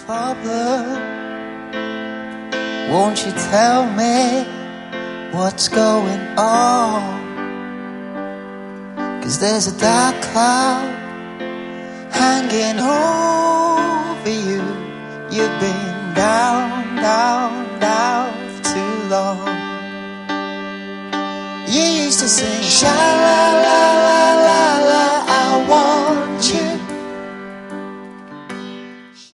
problem? Won't you tell me what's going on? 'Cause there's a dark cloud hanging over you. You've been down, down, down for too long. You used to sing sha la la